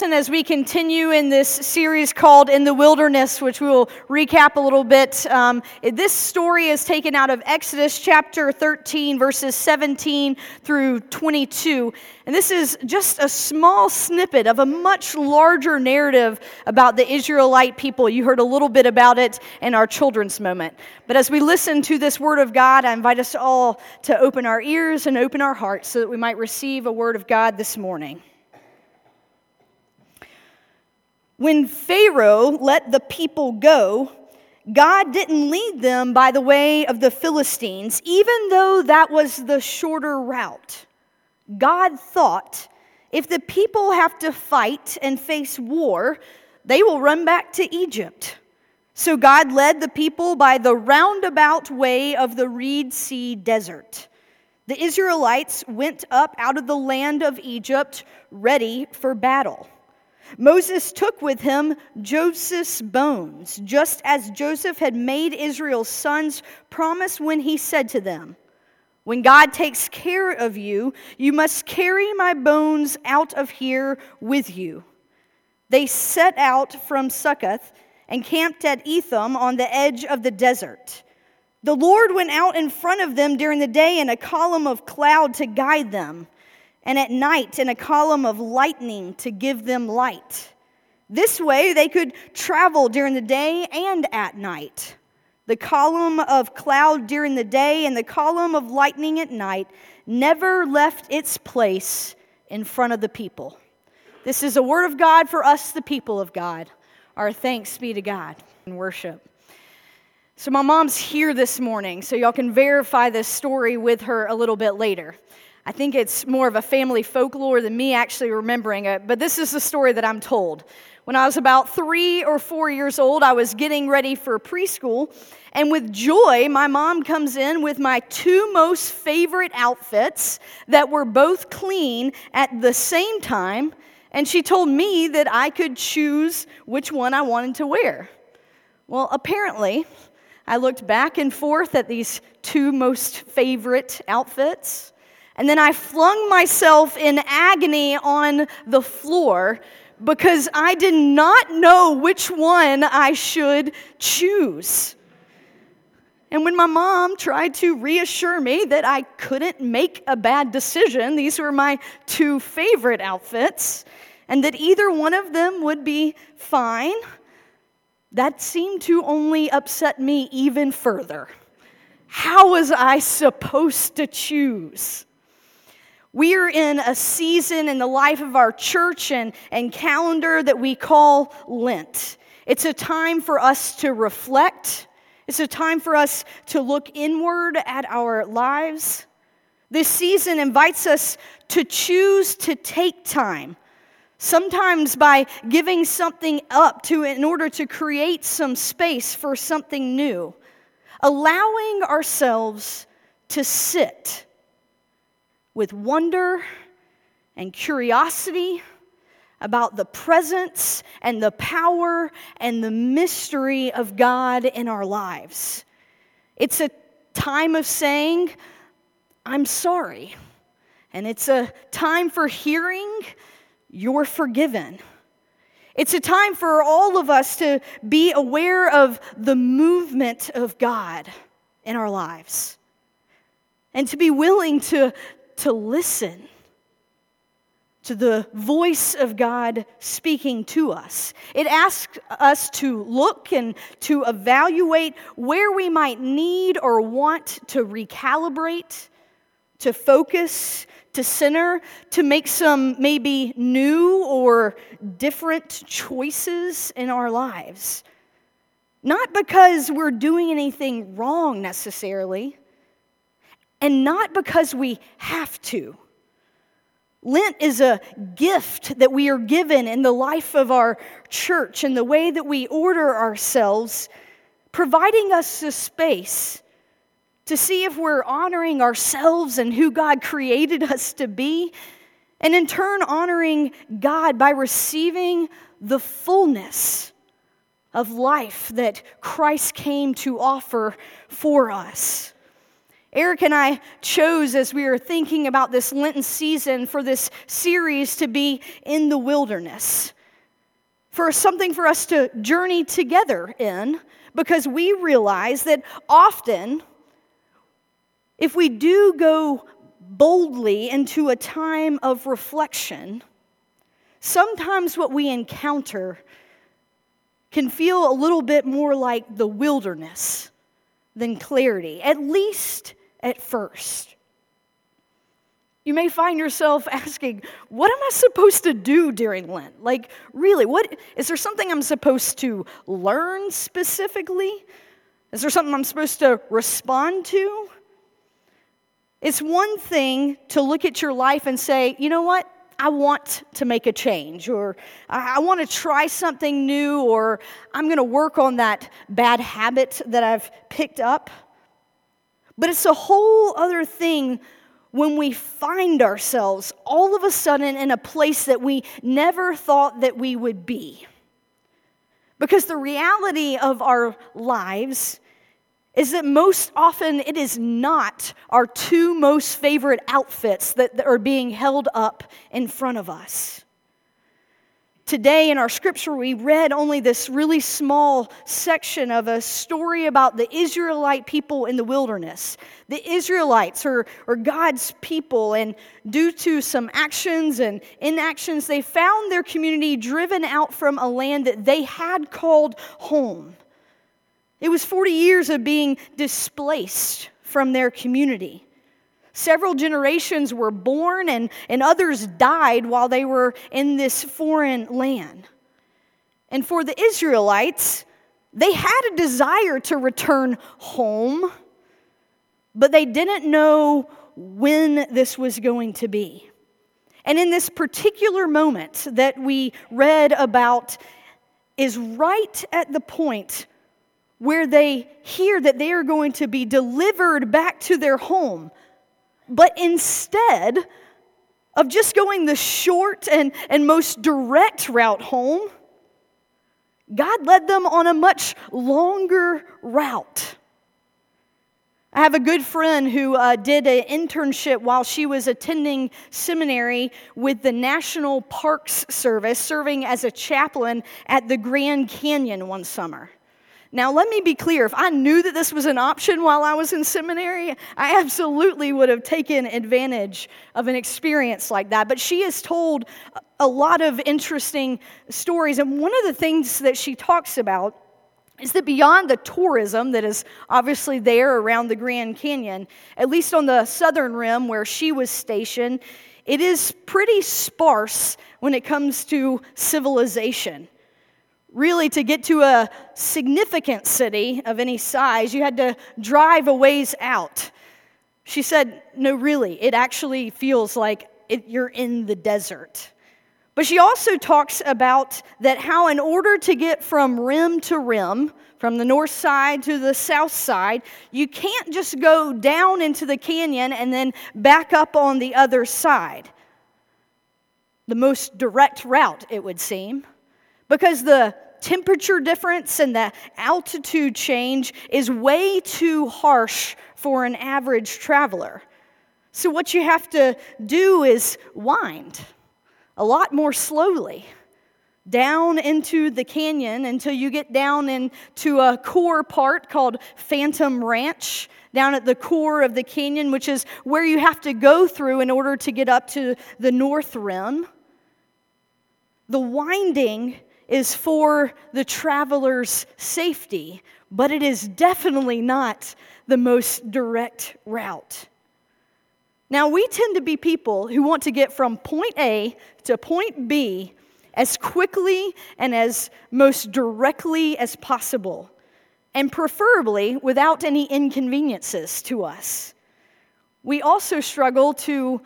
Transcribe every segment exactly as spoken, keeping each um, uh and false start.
And as we continue in this series called In the Wilderness, which we will recap a little bit, um, this story is taken out of Exodus chapter thirteen, verses seventeen through twenty-two. And this is just a small snippet of a much larger narrative about the Israelite people. You heard a little bit about it in our children's moment. But as we listen to this word of God, I invite us all to open our ears and open our hearts so that we might receive a word of God this morning. When Pharaoh let the people go, God didn't lead them by the way of the Philistines, even though that was the shorter route. God thought, if the people have to fight and face war, they will run back to Egypt. So God led the people by the roundabout way of the Reed Sea Desert. The Israelites went up out of the land of Egypt, ready for battle. Moses took with him Joseph's bones, just as Joseph had made Israel's sons promise when he said to them, "When God takes care of you, you must carry my bones out of here with you." They set out from Succoth and camped at Etham on the edge of the desert. The Lord went out in front of them during the day in a column of cloud to guide them, and at night in a column of lightning to give them light. This way they could travel during the day and at night. The column of cloud during the day and the column of lightning at night never left its place in front of the people. This is a word of God for us, the people of God. Our thanks be to God in worship. So my mom's here this morning, so y'all can verify this story with her a little bit later. I think it's more of a family folklore than me actually remembering it, but this is the story that I'm told. When I was about three or four years old, I was getting ready for preschool, and with joy, my mom comes in with my two most favorite outfits that were both clean at the same time, and she told me that I could choose which one I wanted to wear. Well, apparently, I looked back and forth at these two most favorite outfits, and then I flung myself in agony on the floor because I did not know which one I should choose. And when my mom tried to reassure me that I couldn't make a bad decision, these were my two favorite outfits, and that either one of them would be fine, that seemed to only upset me even further. How was I supposed to choose? We are in a season in the life of our church and, and calendar that we call Lent. It's a time for us to reflect. It's a time for us to look inward at our lives. This season invites us to choose to take time, sometimes by giving something up to in order to create some space for something new, allowing ourselves to sit with wonder and curiosity about the presence and the power and the mystery of God in our lives. It's a time of saying, "I'm sorry." And it's a time for hearing, "You're forgiven." It's a time for all of us to be aware of the movement of God in our lives and to be willing to to listen to the voice of God speaking to us. It asks us to look and to evaluate where we might need or want to recalibrate, to focus, to center, to make some maybe new or different choices in our lives. Not because we're doing anything wrong necessarily, and not because we have to. Lent is a gift that we are given in the life of our church and the way that we order ourselves, providing us a space to see if we're honoring ourselves and who God created us to be, and in turn honoring God by receiving the fullness of life that Christ came to offer for us. Eric and I chose, as we were thinking about this Lenten season, for this series to be in the wilderness, for something for us to journey together in, because we realize that often, if we do go boldly into a time of reflection, sometimes what we encounter can feel a little bit more like the wilderness than clarity, at least at first. You may find yourself asking, what am I supposed to do during Lent? Like, really, what is there something I'm supposed to learn specifically? Is there something I'm supposed to respond to? It's one thing to look at your life and say, you know what? I want to make a change, or I want to try something new, or I'm going to work on that bad habit that I've picked up. But it's a whole other thing when we find ourselves all of a sudden in a place that we never thought that we would be. Because the reality of our lives is that most often it is not our two most favorite outfits that are being held up in front of us. Today in our scripture, we read only this really small section of a story about the Israelite people in the wilderness. The Israelites are, are God's people, and due to some actions and inactions, they found their community driven out from a land that they had called home. It was forty years of being displaced from their community. Several generations were born and, and others died while they were in this foreign land. And for the Israelites, they had a desire to return home, but they didn't know when this was going to be. And in this particular moment that we read about is right at the point where they hear that they are going to be delivered back to their home. But instead of just going the short and, and most direct route home, God led them on a much longer route. I have a good friend who uh, did an internship while she was attending seminary with the National Parks Service, serving as a chaplain at the Grand Canyon one summer. Now, let me be clear. If I knew that this was an option while I was in seminary, I absolutely would have taken advantage of an experience like that. But she has told a lot of interesting stories. And one of the things that she talks about is that beyond the tourism that is obviously there around the Grand Canyon, at least on the southern rim where she was stationed, it is pretty sparse when it comes to civilization. Really, to get to a significant city of any size, you had to drive a ways out. She said, no, really, it actually feels like it, you're in the desert. But she also talks about that how in order to get from rim to rim, from the north side to the south side, you can't just go down into the canyon and then back up on the other side. The most direct route, it would seem. Because the temperature difference and the altitude change is way too harsh for an average traveler. So what you have to do is wind a lot more slowly down into the canyon until you get down into a core part called Phantom Ranch, down at the core of the canyon, which is where you have to go through in order to get up to the north rim. The winding is for the traveler's safety, but it is definitely not the most direct route. Now, we tend to be people who want to get from point A to point B as quickly and as most directly as possible, and preferably without any inconveniences to us. We also struggle to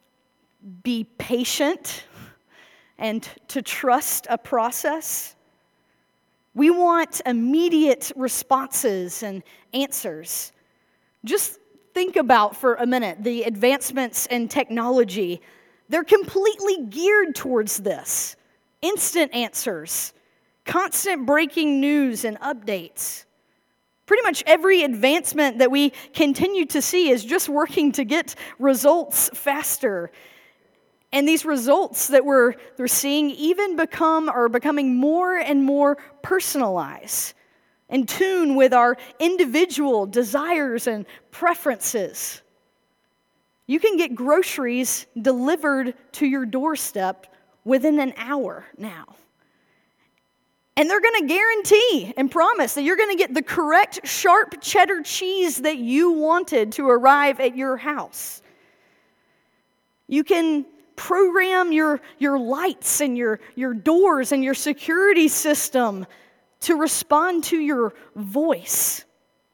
be patient and to trust a process. We want immediate responses and answers. Just think about for a minute the advancements in technology. They're completely geared towards this. Instant answers, constant breaking news and updates. Pretty much every advancement that we continue to see is just working to get results faster. And these results that we're, we're seeing even become are becoming more and more personalized, in tune with our individual desires and preferences. You can get groceries delivered to your doorstep within an hour now. And they're going to guarantee and promise that you're going to get the correct sharp cheddar cheese that you wanted to arrive at your house. You can program your, your lights and your, your doors and your security system to respond to your voice.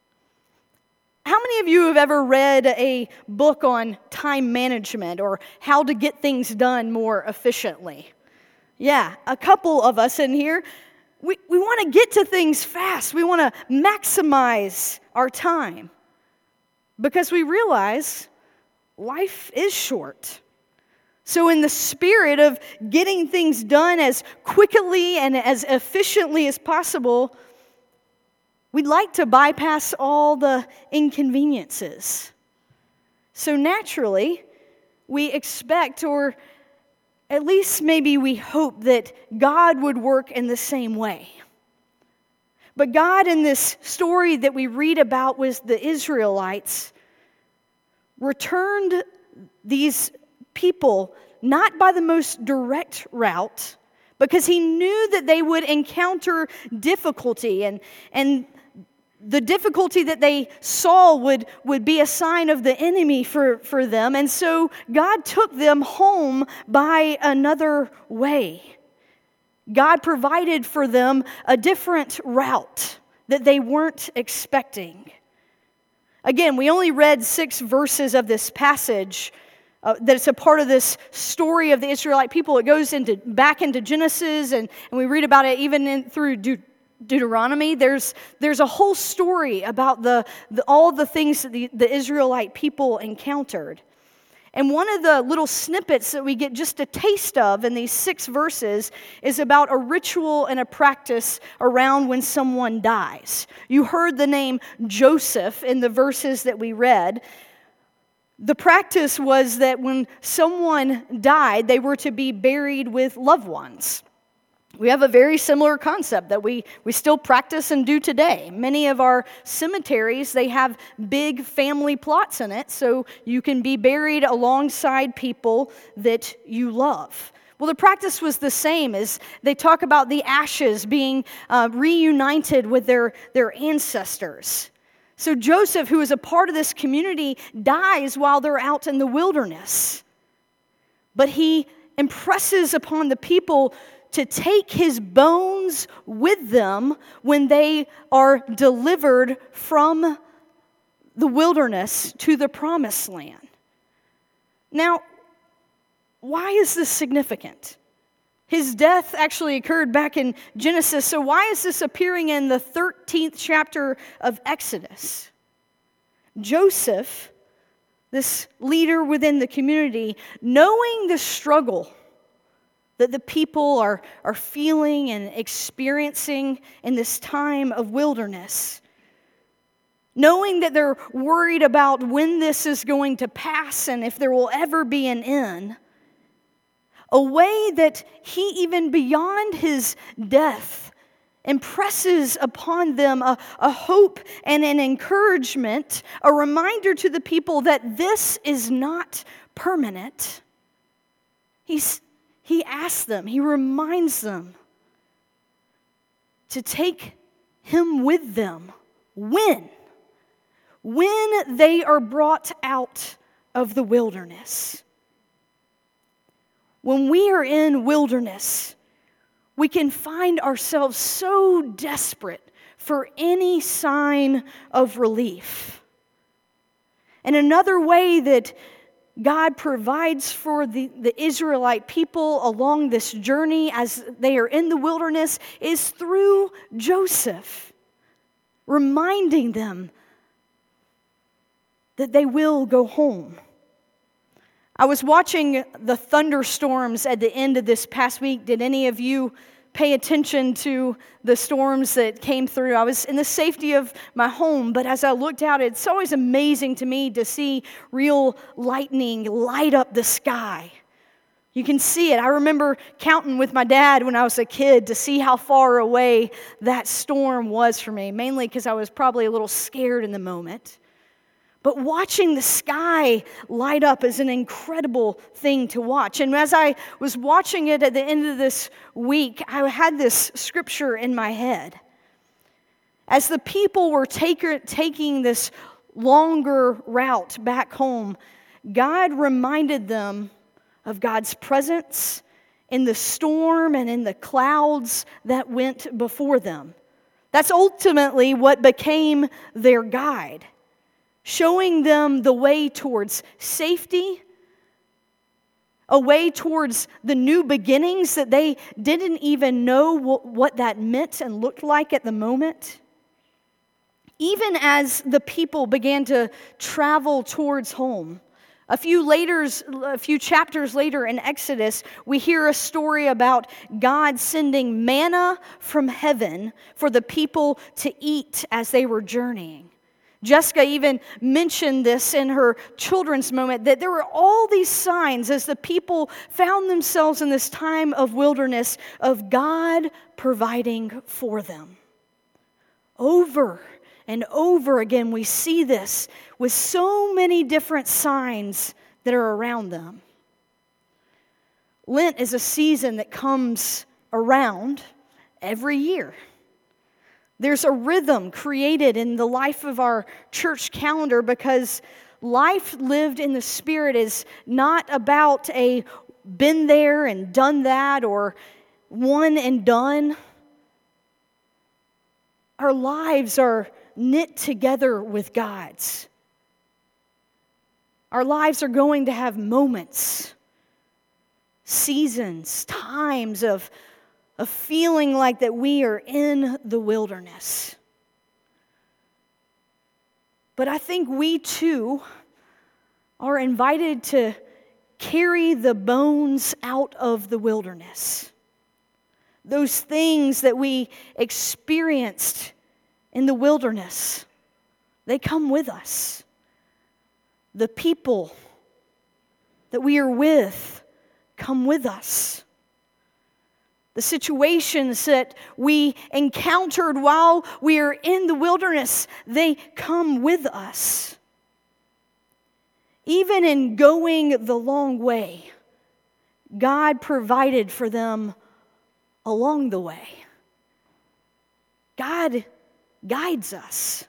How many of you have ever read a book on time management or how to get things done more efficiently? Yeah, a couple of us in here. We, we want to get to things fast. We want to maximize our time because we realize life is short. So in the spirit of getting things done as quickly and as efficiently as possible, we'd like to bypass all the inconveniences. So naturally, we expect, or at least maybe we hope, that God would work in the same way. But God, in this story that we read about with the Israelites, returned these people not by the most direct route, because he knew that they would encounter difficulty, and, and the difficulty that they saw would, would be a sign of the enemy for, for them. And so God took them home by another way. God provided for them a different route that they weren't expecting. Again, we only read six verses of this passage uh, that's a part of this story of the Israelite people. It goes into back into Genesis, and, and we read about it even in, through Deuteronomy. Deuteronomy, there's there's a whole story about the, the all the things that the, the Israelite people encountered. And one of the little snippets that we get just a taste of in these six verses is about a ritual and a practice around when someone dies. You heard the name Joseph in the verses that we read. The practice was that when someone died, they were to be buried with loved ones. We have a very similar concept that we, we still practice and do today. Many of our cemeteries, they have big family plots in it, so you can be buried alongside people that you love. Well, the practice was the same as they talk about the ashes being uh, reunited with their, their ancestors. So Joseph, who is a part of this community, dies while they're out in the wilderness. But he impresses upon the people to take his bones with them when they are delivered from the wilderness to the promised land. Now, why is this significant? His death actually occurred back in Genesis, so why is this appearing in the thirteenth chapter of Exodus? Joseph, this leader within the community, knowing the struggle that the people are, are feeling and experiencing in this time of wilderness, knowing that they're worried about when this is going to pass and if there will ever be an end, a way that he, even beyond his death, impresses upon them a, a hope and an encouragement, a reminder to the people that this is not permanent. He's He asks them, he reminds them to take him with them. When? When they are brought out of the wilderness. When we are in wilderness, we can find ourselves so desperate for any sign of relief. And another way that God provides for the, the Israelite people along this journey as they are in the wilderness is through Joseph, reminding them that they will go home. I was watching the thunderstorms at the end of this past week. Did any of you pay attention to the storms that came through. I was in the safety of my home, but as I looked out, it's always amazing to me to see real lightning light up the sky. You can see it. I remember counting with my dad when I was a kid to see how far away that storm was from me, mainly because I was probably a little scared in the moment. But watching the sky light up is an incredible thing to watch. And as I was watching it at the end of this week, I had this scripture in my head. As the people were take, taking this longer route back home, God reminded them of God's presence in the storm and in the clouds that went before them. That's ultimately what became their guide, showing them the way towards safety, a way towards the new beginnings that they didn't even know what that meant and looked like at the moment. Even as the people began to travel towards home, A few later, a few chapters later in Exodus, we hear a story about God sending manna from heaven for the people to eat as they were journeying. Jessica even mentioned this in her children's moment, that there were all these signs as the people found themselves in this time of wilderness of God providing for them. Over and over again, we see this with so many different signs that are around them. Lent is a season that comes around every year. There's a rhythm created in the life of our church calendar because life lived in the Spirit is not about a been there and done that or one and done. Our lives are knit together with God's. Our lives are going to have moments, seasons, times of, of feeling like that we are in the wilderness. But I think we too are invited to carry the bones out of the wilderness. Those things that we experienced in the wilderness, they come with us. The people that we are with come with us. The situations that we encountered while we are in the wilderness, they come with us. Even in going the long way, God provided for them along the way. God guides us.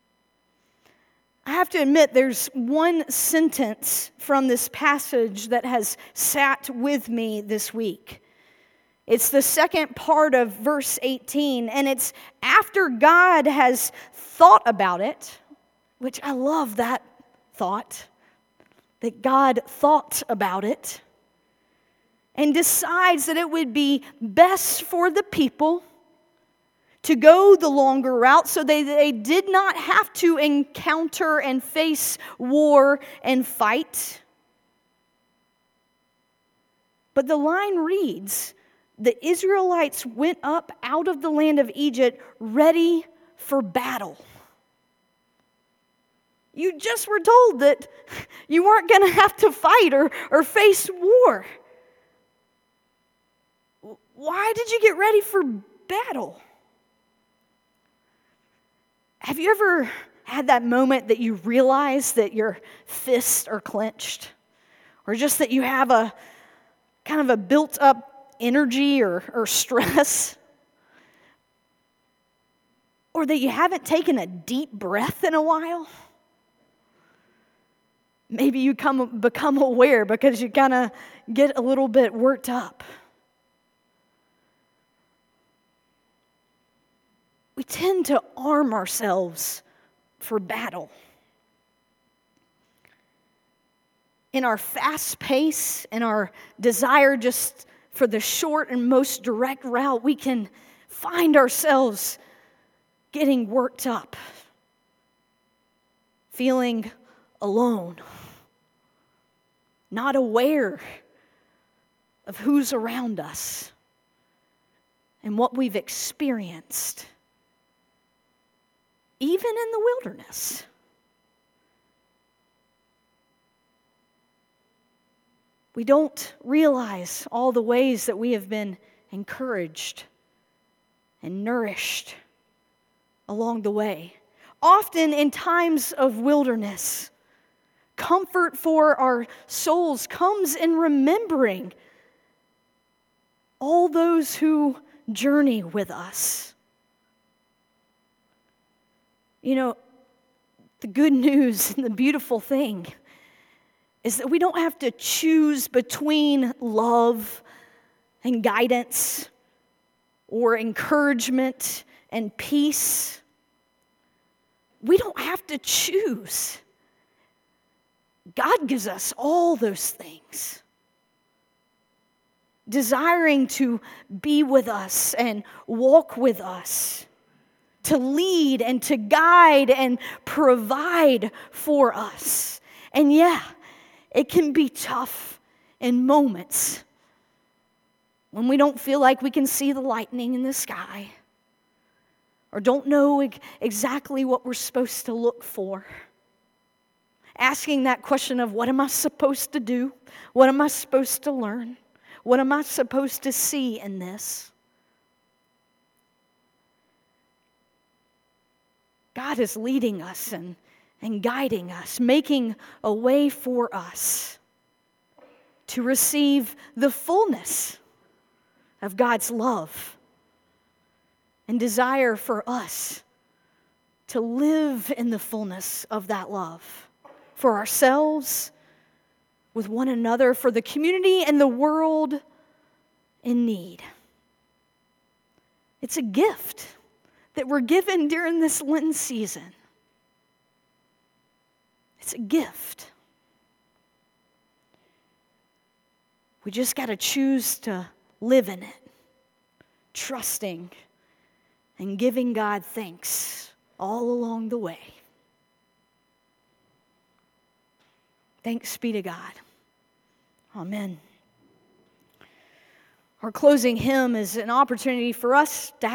I have to admit, there's one sentence from this passage that has sat with me this week. It's the second part of verse eighteen, and it's after God has thought about it, which I love that thought, that God thought about it, and decides that it would be best for the people to go the longer route so they, they did not have to encounter and face war and fight. But the line reads, the Israelites went up out of the land of Egypt ready for battle. You just were told that you weren't going to have to fight or, or face war. Why did you get ready for battle? Have you ever had that moment that you realize that your fists are clenched? Or just that you have a kind of a built-up energy or, or stress? Or that you haven't taken a deep breath in a while? Maybe you come become aware because you kind of get a little bit worked up. We tend to arm ourselves for battle. In our fast pace and our desire just for the short and most direct route, we can find ourselves getting worked up, feeling alone, not aware of who's around us. and what we've experienced, even in the wilderness. We don't realize all the ways that we have been encouraged and nourished along the way. Often in times of wilderness, comfort for our souls comes in remembering all those who journey with us. You know, the good news and the beautiful thing is that we don't have to choose between love and guidance or encouragement and peace. We don't have to choose. God gives us all those things, desiring to be with us and walk with us, to lead and to guide and provide for us. And yeah, it can be tough in moments when we don't feel like we can see the lightning in the sky or don't know exactly what we're supposed to look for. Asking that question of, what am I supposed to do? What am I supposed to learn? What am I supposed to see in this? God is leading us and, and guiding us, making a way for us to receive the fullness of God's love and desire for us to live in the fullness of that love for ourselves, with one another, for the community and the world in need. It's a gift that we're given during this Lenten season. It's a gift. We just got to choose to live in it, trusting and giving God thanks all along the way. Thanks be to God. Amen. Our closing hymn is an opportunity for us to have